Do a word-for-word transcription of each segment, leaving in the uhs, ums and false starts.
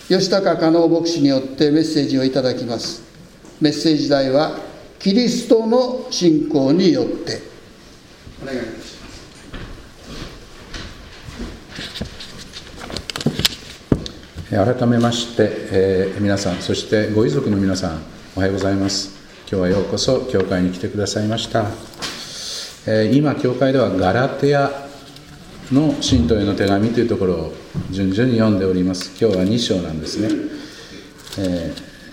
吉高加納牧師によってメッセージをいただきます。メッセージ題はキリストの信仰によって。お願いいたします。 改めまして、えー、皆さん、そしてご遺族の皆さん、おはようございます。今日はようこそ教会に来てくださいました。えー、今教会ではガラテヤの信徒への手紙というところを順々に読んでおります。今日はに章なんですね。え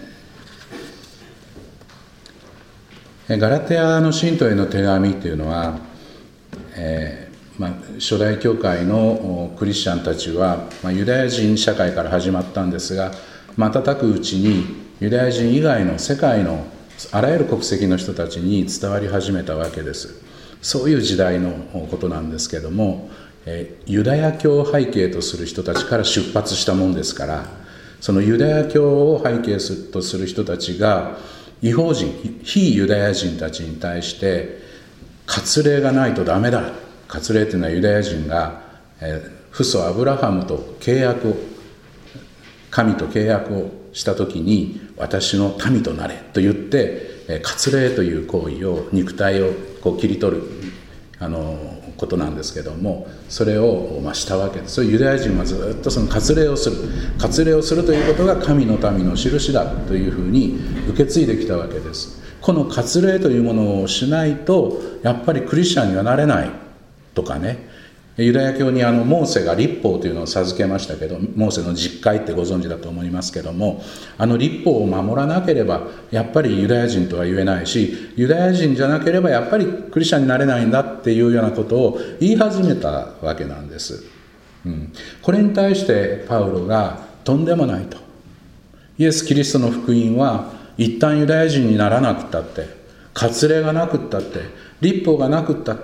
ー、ガラテヤの信徒への手紙というのは、えーまあ、初代教会のクリスチャンたちは、まあ、ユダヤ人社会から始まったんですが、瞬くうちにユダヤ人以外の世界のあらゆる国籍の人たちに伝わり始めたわけです。そういう時代のことなんですけども、えー、ユダヤ教を背景とする人たちから出発したもんですから、そのユダヤ教を背景とする人たちが異邦人、非ユダヤ人たちに対して割礼がないとダメだ。割礼というのはユダヤ人が、えー、父祖アブラハムと契約を神と契約をしたときに私の民となれと言って、えー、割礼という行為を肉体をこう切り取るあのことなんですけども、それを、まあ、したわけです。そういうユダヤ人はずっとその割礼をする割礼をするということが神の民の印だというふうに受け継いできたわけです。この割礼というものをしないとやっぱりクリスチャンにはなれないとかね、ユダヤ教にあのモーセが律法というのを授けましたけど、モーセの十戒ってご存知だと思いますけども、あの律法を守らなければやっぱりユダヤ人とは言えないし、ユダヤ人じゃなければやっぱりクリスチャンになれないんだっていうようなことを言い始めたわけなんです、うん、これに対してパウロがとんでもないと、イエス・キリストの福音は一旦ユダヤ人にならなくったって、割礼がなくったって、律法がなくったって、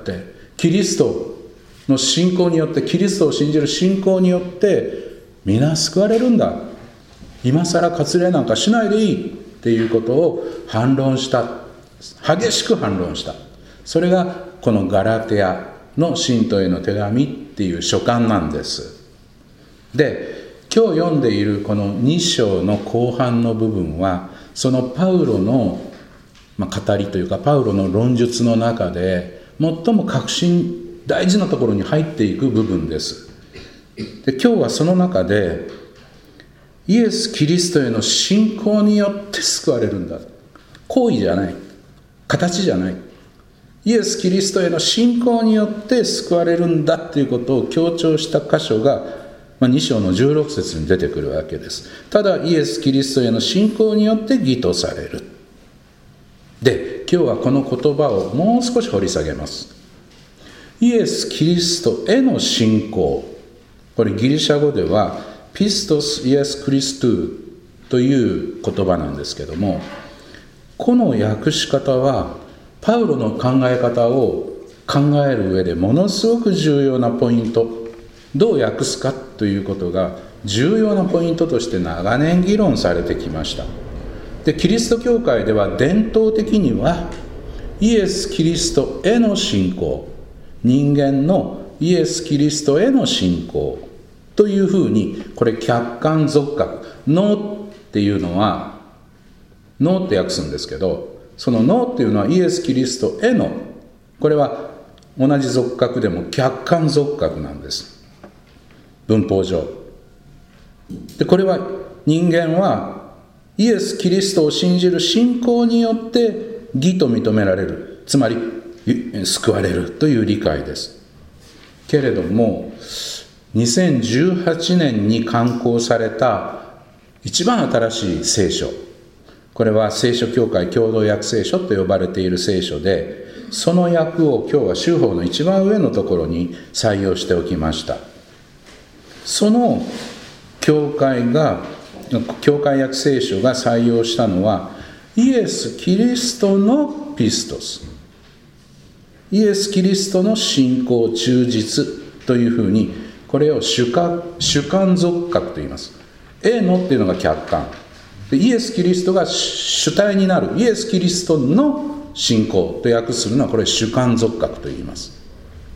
キリストの信仰によって、キリストを信じる信仰によって皆救われるんだ、今更割礼なんかしないでいいっていうことを反論した。激しく反論した。それがこのガラテヤの信徒への手紙っていう書簡なんです。で、今日読んでいるこのに章の後半の部分は、そのパウロの、まあ、語りというかパウロの論述の中で最も核心大事なところに入っていく部分です。で、今日はその中でイエス・キリストへの信仰によって救われるんだ、行為じゃない、形じゃない、イエス・キリストへの信仰によって救われるんだということを強調した箇所が、まあ、に章のじゅうろく節に出てくるわけです。ただイエス・キリストへの信仰によって義とされる。で、今日はこの言葉をもう少し掘り下げます。イエス・キリストへの信仰、これギリシャ語ではピストス・イエス・クリストゥという言葉なんですけども、この訳し方はパウロの考え方を考える上でものすごく重要なポイント、どう訳すかということが重要なポイントとして長年議論されてきました。で、キリスト教会では伝統的にはイエス・キリストへの信仰、人間のイエス・キリストへの信仰というふうに、これ客観属格、ノーっていうのはノーって訳すんですけど、そのノーっていうのはイエス・キリストへの、これは同じ属格でも客観属格なんです、文法上で。これは人間はイエス・キリストを信じる信仰によって義と認められる、つまり救われるという理解です。けれどもにせんじゅうはちねんに刊行された一番新しい聖書、これは聖書協会共同訳聖書と呼ばれている聖書で、その訳を今日は修法の一番上のところに採用しておきました。その教会が教会訳聖書が採用したのはイエス・キリストのピストス、イエス・キリストの信仰忠実というふうに、これを主観、主観属格と言います。Aのっていうのが客観で、イエス・キリストが主体になるイエス・キリストの信仰と訳するのは、これ主観属格と言います。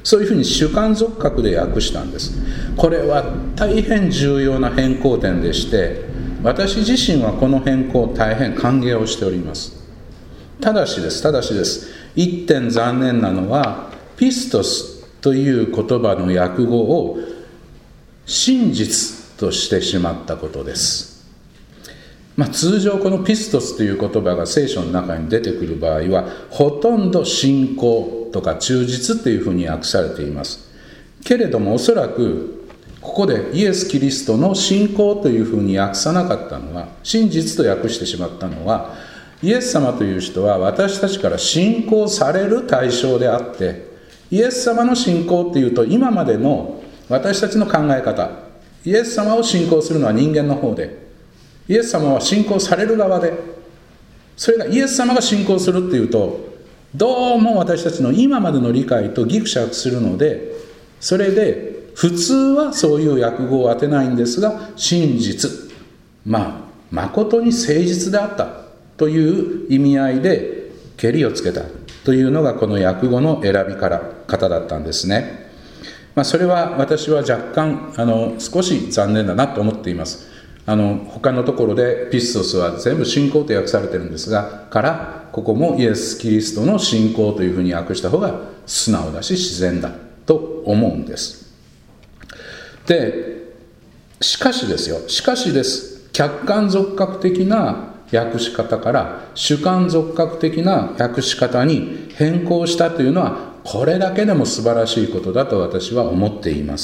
そういうふうに主観俗覚で訳したんです。これは大変重要な変更点でして、私自身はこの変更を大変歓迎をしております。ただしです、ただしです。一点残念なのは、ピストスという言葉の訳語を真実としてしまったことです。まあ、通常このピストスという言葉が聖書の中に出てくる場合は、ほとんど信仰とか忠実というふうに訳されています。けれどもおそらくここでイエス・キリストの信仰というふうに訳さなかったのは、真実と訳してしまったのは、イエス様という人は私たちから信仰される対象であって、イエス様の信仰というと今までの私たちの考え方、イエス様を信仰するのは人間の方で、イエス様は信仰される側で、それがイエス様が信仰するっていうと、どうも私たちの今までの理解とギクシャクするので、それで普通はそういう訳語を当てないんですが、真実、まあ誠に誠実であったという意味合いでけりをつけたというのがこの訳語の選び方だったんですね。まあ、それは私は若干あの少し残念だなと思っています。あの他のところでピストスは全部信仰と訳されてるんですが、からここもイエス・キリストの信仰というふうに訳した方が素直だし自然だと思うんです。で、しかしですよ、しかしです。客観俗覚的な訳し方から主観俗覚的な訳し方に変更したというのは、これだけでも素晴らしいことだと私は思っています。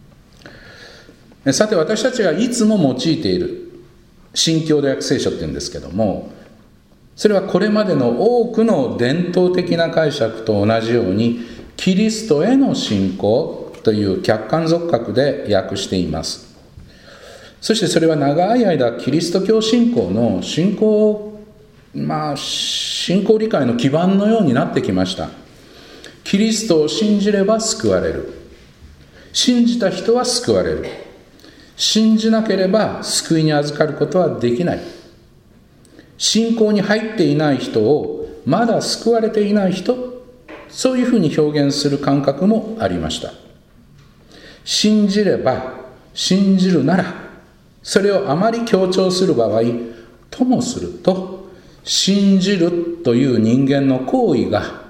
さて、私たちがいつも用いている新共同訳聖書っていうんですけども、それはこれまでの多くの伝統的な解釈と同じように、キリストへの信仰という客観俗覚で訳しています。そしてそれは長い間キリスト教信仰の信仰、まあ信仰理解の基盤のようになってきました。キリストを信じれば救われる。信じた人は救われる。信じなければ救いに預かることはできない。信仰に入っていない人をまだ救われていない人、そういうふうに表現する感覚もありました。信じれば、信じるなら、それをあまり強調する場合、ともすると、信じるという人間の行為が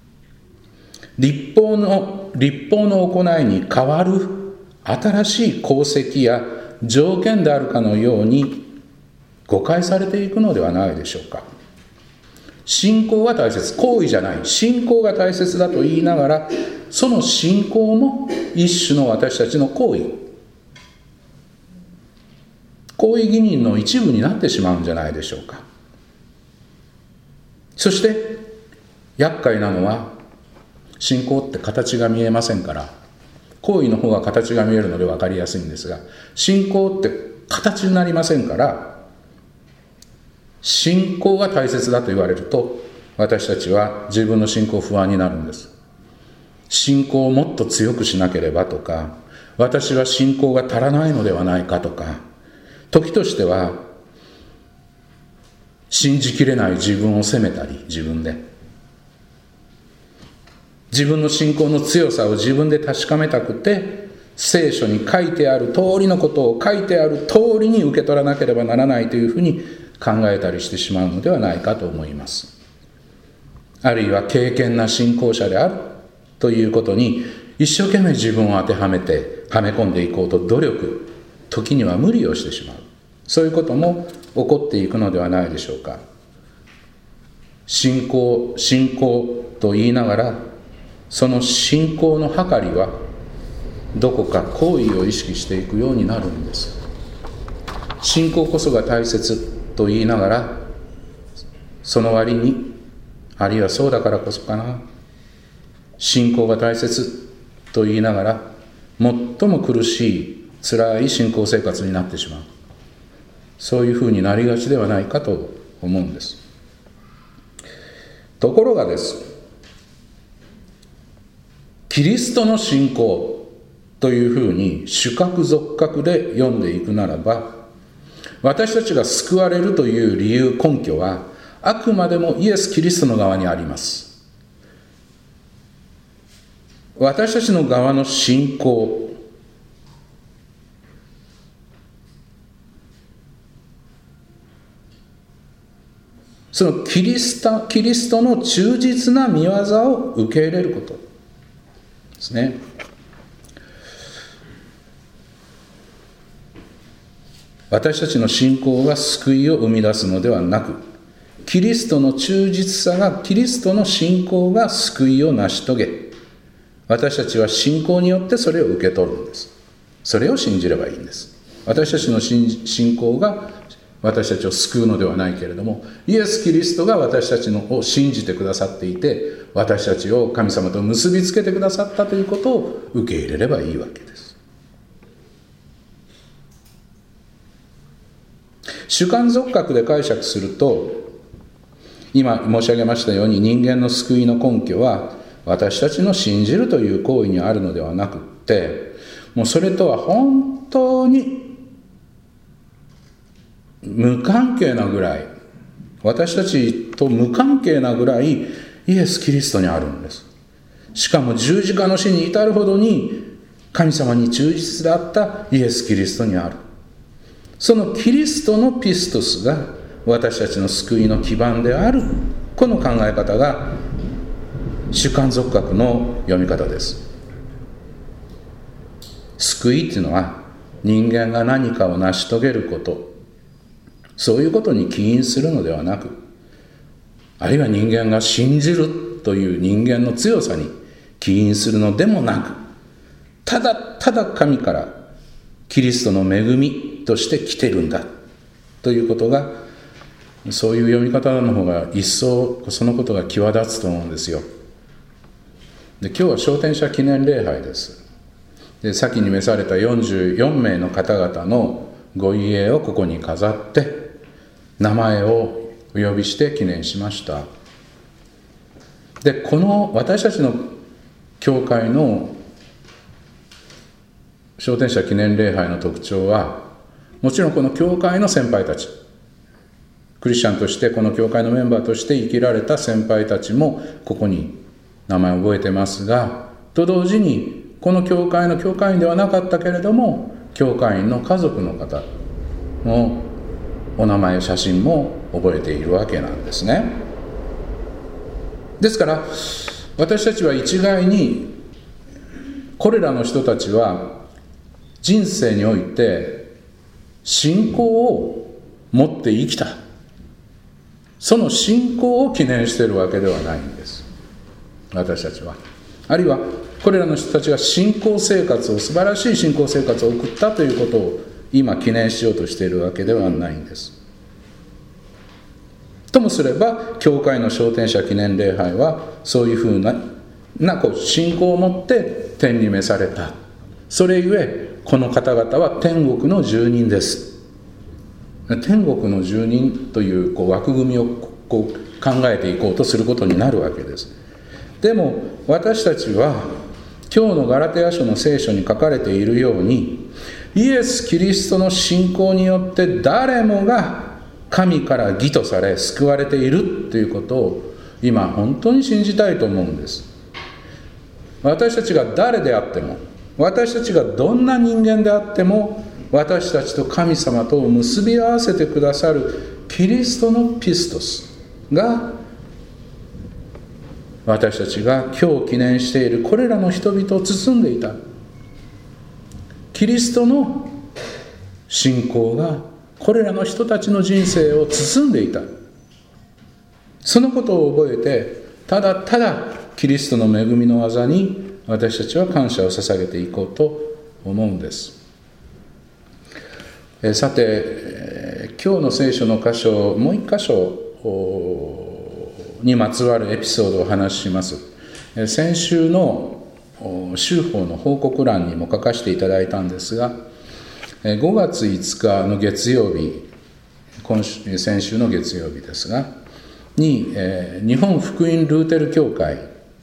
立法の、立法の行いに代わる新しい功績や条件であるかのように誤解されていくのではないでしょうか。信仰が大切、行為じゃない、信仰が大切だと言いながら、その信仰も一種の私たちの行為、行為義人の一部になってしまうんじゃないでしょうか。そして厄介なのは、信仰って形が見えませんから、行為の方が形が見えるので分かりやすいんですが、信仰って形になりませんから、信仰が大切だと言われると、私たちは自分の信仰不安になるんです。信仰をもっと強くしなければとか、私は信仰が足らないのではないかとか、時としては信じきれない自分を責めたり、自分で自分の信仰の強さを自分で確かめたくて、聖書に書いてある通りのことを書いてある通りに受け取らなければならないというふうに考えたりしてしまうのではないかと思います。あるいは敬虔な信仰者であるということに一生懸命自分を当てはめてはめ込んでいこうと努力、時には無理をしてしまう、そういうことも起こっていくのではないでしょうか。信仰信仰と言いながら、その信仰の計りはどこか行為を意識していくようになるんです。信仰こそが大切と言いながら、その割に、あるいはそうだからこそかな、信仰が大切と言いながら、最も苦しい辛い信仰生活になってしまう、そういうふうになりがちではないかと思うんです。ところがです、キリストの信仰というふうに主覚俗覚で読んでいくならば、私たちが救われるという理由、根拠はあくまでもイエス・キリストの側にあります。 私たちの側の信仰、そのキリスト、キリストの忠実な御業を受け入れることですね。私たちの信仰が救いを生み出すのではなく、キリストの忠実さが、キリストの信仰が救いを成し遂げ、私たちは信仰によってそれを受け取るんです。それを信じればいいんです。私たちの信仰が私たちを救うのではないけれども、イエス・キリストが私たちのを信じてくださっていて、私たちを神様と結びつけてくださったということを受け入れればいいわけです。主観俗覚で解釈すると、今申し上げましたように、人間の救いの根拠は私たちの信じるという行為にあるのではなくって、もうそれとは本当に無関係なぐらい、私たちと無関係なぐらいイエス・キリストにあるんです。しかも十字架の死に至るほどに神様に忠実であったイエス・キリストにある。そのキリストのピストスが私たちの救いの基盤である。この考え方が主観俗覚の読み方です。救いっていうのは人間が何かを成し遂げること、そういうことに起因するのではなく、あるいは人間が信じるという人間の強さに起因するのでもなく、ただただ神からキリストの恵みとして来てるんだということが、そういう読み方の方が一層そのことが際立つと思うんですよ。で、今日は昇天者記念礼拝です。で、先に召されたよんじゅうよんめいの方々のご遺影をここに飾って、名前をお呼びして記念しました。で、この私たちの教会の昇天者記念礼拝の特徴は、もちろんこの教会の先輩たち、クリスチャンとしてこの教会のメンバーとして生きられた先輩たちもここに名前を覚えてますが、と同時にこの教会の教会員ではなかったけれども、教会員の家族の方のお名前、写真も覚えているわけなんですね。ですから私たちは一概にこれらの人たちは人生において信仰を持って生きた、その信仰を記念しているわけではないんです。私たちは、あるいはこれらの人たちが信仰生活を、素晴らしい信仰生活を送ったということを今記念しようとしているわけではないんです。ともすれば教会の昇天者記念礼拝はそういうふうななこう信仰を持って天に召された。それゆえこの方々は天国の住人です。天国の住人という、こう枠組みをこう考えていこうとすることになるわけです。でも私たちは今日のガラテヤ書の聖書に書かれているように、イエス・キリストの信仰によって誰もが神から義とされ救われているということを今本当に信じたいと思うんです。私たちが誰であっても、私たちがどんな人間であっても、私たちと神様とを結び合わせてくださるキリストのピストスが、私たちが今日記念しているこれらの人々を包んでいた。キリストの信仰がこれらの人たちの人生を包んでいた。そのことを覚えて、ただただキリストの恵みの技に私たちは感謝を捧げていこうと思うんです。えさて、えー、今日の聖書の箇所、もう一箇所にまつわるエピソードをお話しします。えー、先週の週報の報告欄にも書かせていただいたんですが、ごがついつかの月曜日、今週先週の月曜日ですがに、えー、日本福音ルーテル教会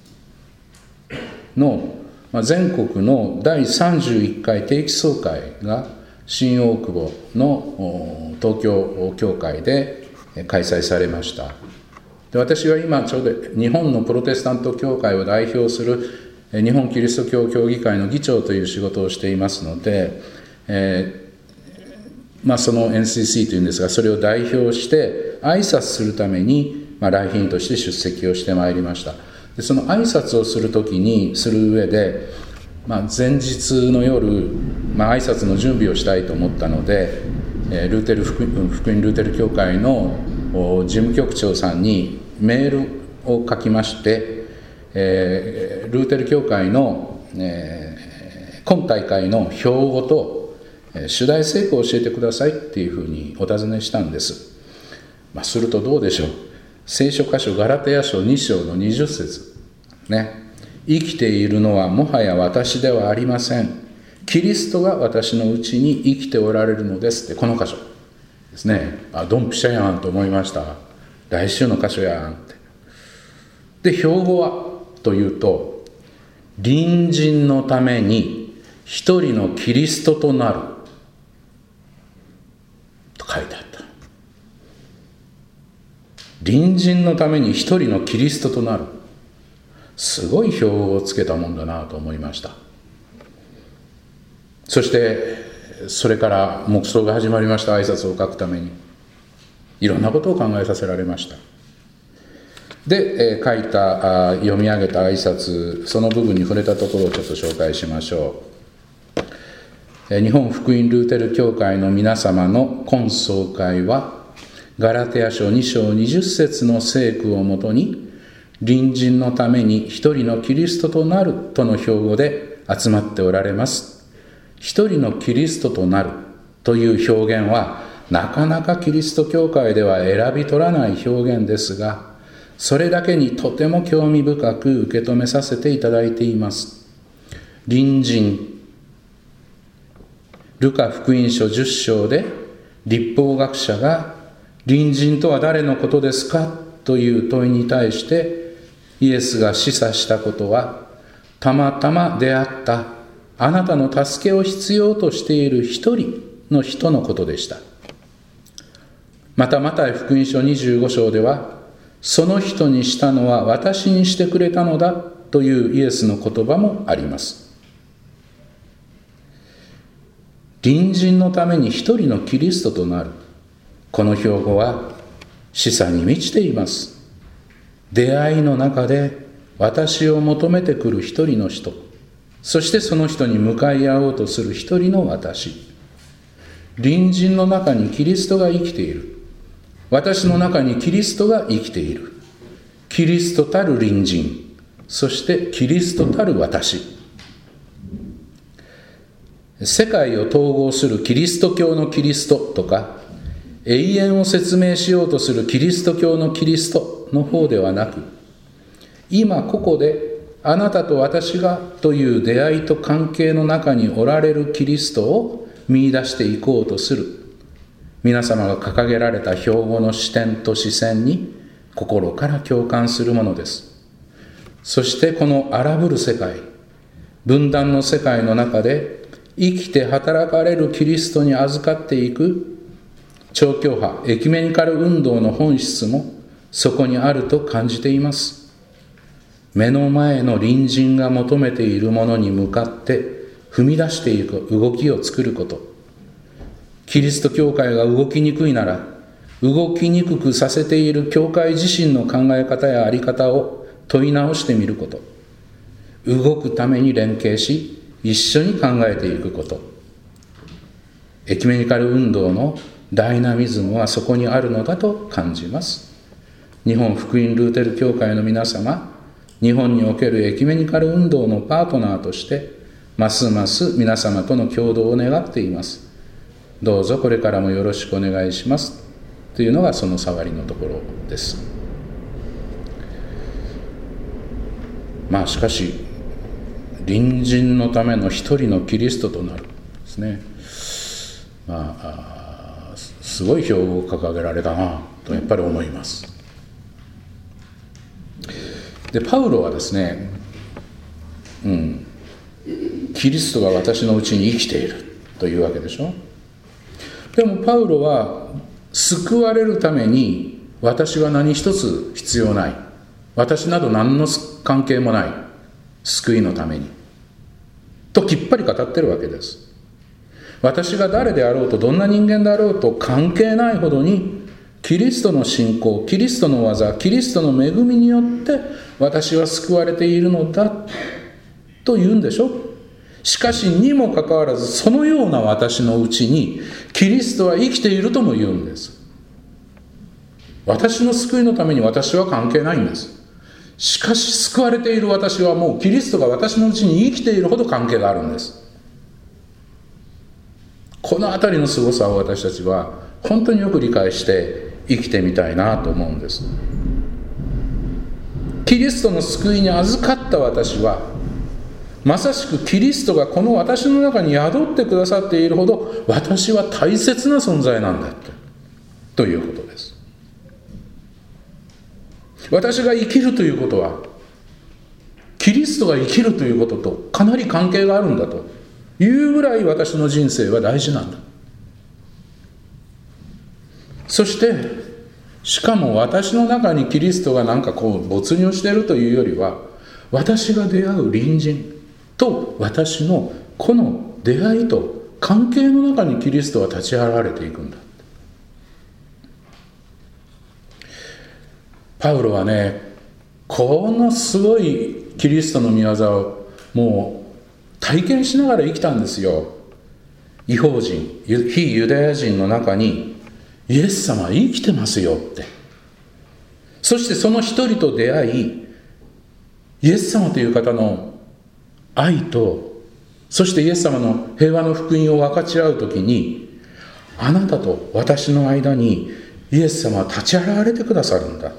の全国のだいさんじゅういっかい定期総会が新大久保の東京教会で開催されました。で、私は今ちょうど日本のプロテスタント教会を代表する日本キリスト教協議会の議長という仕事をしていますので、えーまあ、その エヌシーシー というんですが、それを代表して挨拶するために、まあ、来賓として出席をしてまいりました。でその挨拶をするときにする上で、まあ、前日の夜、まあ、挨拶の準備をしたいと思ったので、えー、ルーテル福音、福音ルーテル教会の事務局長さんにメールを書きまして、えー、ルーテル教会の、えー、今大会の標語と、えー、主題聖句を教えてくださいっていうふうにお尋ねしたんです。まあ、するとどうでしょう。聖書箇所ガラテヤ書に章のにじゅっ節ね。生きているのはもはや私ではありません。キリストが私のうちに生きておられるのですって、この箇所ですね。あ、ドンピシャやんと思いました。来週の箇所やんって。で、標語はというと、隣人のために一人のキリストとなると書いてあった。隣人のために一人のキリストとなる。すごい標語をつけたもんだなと思いました。そしてそれから黙想が始まりました。挨拶を書くためにいろんなことを考えさせられました。で、えー、書いたあ読み上げた挨拶、その部分に触れたところをちょっと紹介しましょう。えー、日本福音ルーテル教会の皆様の今総会はガラテヤ書に章にじゅっ節の聖句をもとに、隣人のために一人のキリストとなるとの標語で集まっておられます。一人のキリストとなるという表現はなかなかキリスト教会では選び取らない表現ですが、それだけにとても興味深く受け止めさせていただいています。隣人、ルカ福音書じゅっ章で律法学者が隣人とは誰のことですかという問いに対してイエスが示唆したことは、たまたま出会ったあなたの助けを必要としている一人の人のことでした。またマタイ福音書にじゅうご章では、その人にしたのは私にしてくれたのだというイエスの言葉もあります。隣人のために一人のキリストとなる、この標語は示唆に満ちています。出会いの中で私を求めてくる一人の人、そしてその人に向かい合おうとする一人の私。隣人の中にキリストが生きている。私の中にキリストが生きている。キリストたる隣人、そしてキリストたる私。世界を統合するキリスト教のキリストとか、永遠を説明しようとするキリスト教のキリストの方ではなく、今ここであなたと私がという出会いと関係の中におられるキリストを見出していこうとする、皆様が掲げられた標語の視点と視線に心から共感するものです。そしてこの荒ぶる世界、分断の世界の中で生きて働かれるキリストに預かっていく超教派エキュメニカル運動の本質もそこにあると感じています。目の前の隣人が求めているものに向かって踏み出していく動きを作ること。キリスト教会が動きにくいなら、動きにくくさせている教会自身の考え方や在り方を問い直してみること。動くために連携し、一緒に考えていくこと。エキュメニカル運動のダイナミズムはそこにあるのだと感じます。日本福音ルーテル教会の皆様、日本におけるエキュメニカル運動のパートナーとして、ますます皆様との共同を願っています。どうぞこれからもよろしくお願いします。というのがその触りのところです。まあしかし、隣人のための一人のキリストとなるですね。まあ、あすごい標語を掲げられたなとやっぱり思います。でパウロはですね、うん、キリストが私のうちに生きているというわけでしょ。でもパウロは救われるために私は何一つ必要ない、私など何の関係もない救いのためにときっぱり語ってるわけです。私が誰であろうとどんな人間であろうと関係ないほどに、キリストの信仰、キリストの技、キリストの恵みによって私は救われているのだと言うんでしょ。しかしにもかかわらず、そのような私のうちにキリストは生きているとも言うんです。私の救いのために私は関係ないんです。しかし救われている私はもうキリストが私のうちに生きているほど関係があるんです。このあたりの凄さを私たちは本当によく理解して生きてみたいなと思うんです。キリストの救いに預かった私は、まさしくキリストがこの私の中に宿ってくださっているほど、私は大切な存在なんだってということです。私が生きるということは、キリストが生きるということとかなり関係があるんだというぐらい、私の人生は大事なんだ。そしてしかも私の中にキリストがなんかこう没入しているというよりは、私が出会う隣人と私のこの出会いと関係の中にキリストは立ち現れていくんだ。パウロはね、このすごいキリストの御業をもう体験しながら生きたんですよ。異邦人、非ユダヤ人の中にイエス様は生きてますよって。そしてその一人と出会い、イエス様という方の愛と、そしてイエス様の平和の福音を分かち合うときに、あなたと私の間にイエス様は立ち現れてくださるんだ。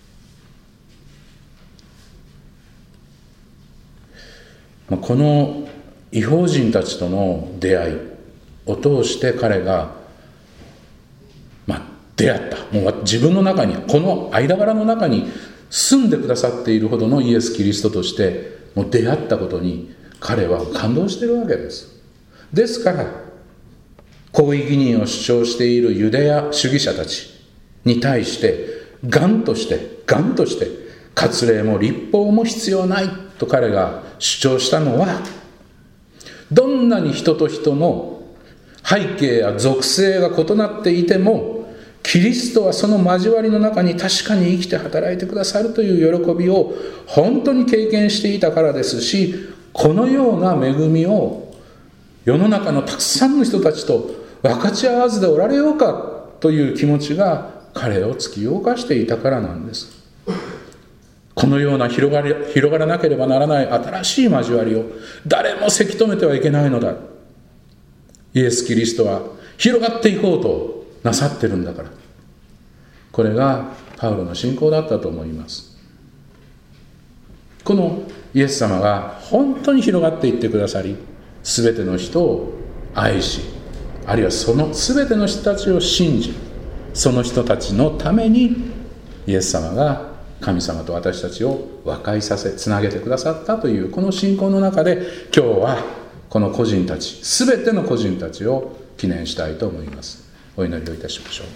この異邦人たちとの出会いを通して彼が、まあ、出会った。もう自分の中に、この間柄の中に住んでくださっているほどのイエス・キリストとしてもう出会ったことに彼は感動しているわけです。ですから公義義人を主張しているユダヤ主義者たちに対して頑として頑として割礼も律法も必要ないと彼が主張したのは、どんなに人と人の背景や属性が異なっていても、キリストはその交わりの中に確かに生きて働いてくださるという喜びを本当に経験していたからですし、このような恵みを世の中のたくさんの人たちと分かち合わずでおられようかという気持ちが彼を突き動かしていたからなんです。このような広がり、広がらなければならない新しい交わりを誰もせき止めてはいけないのだ。イエス・キリストは広がっていこうとなさってるんだから。これがパウロの信仰だったと思います。このイエス様が本当に広がっていってくださり、すべての人を愛し、あるいはそのすべての人たちを信じ、その人たちのためにイエス様が神様と私たちを和解させつなげてくださったというこの信仰の中で、今日はこの個人たち、すべての個人たちを記念したいと思います。お祈りをいたしましょう。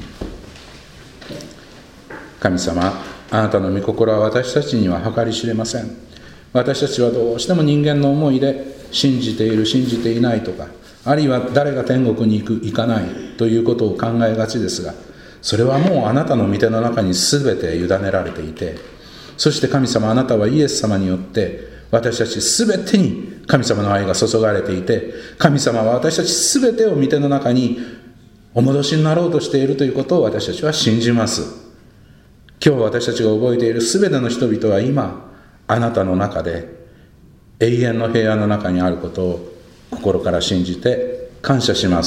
神様、あなたの御心は私たちには計り知れません。私たちはどうしても人間の思いで信じている信じていないとか、あるいは誰が天国に行く行かないということを考えがちですが、それはもうあなたの御手の中に全て委ねられていて、そして神様、あなたはイエス様によって私たち全てに神様の愛が注がれていて、神様は私たち全てを御手の中にお戻しになろうとしているということを私たちは信じます。今日私たちが覚えている全ての人々は今あなたの中で永遠の平安の中にあることを心から信じて感謝します。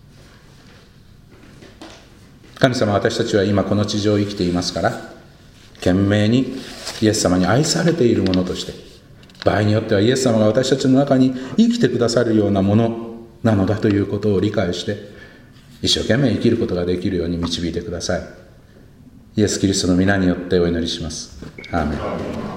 神様、私たちは今この地上を生きていますから、懸命にイエス様に愛されているものとして、場合によってはイエス様が私たちの中に生きてくださるようなものなのだということを理解して、一生懸命生きることができるように導いてください。イエス・キリストの皆によってお祈りします。アーメン。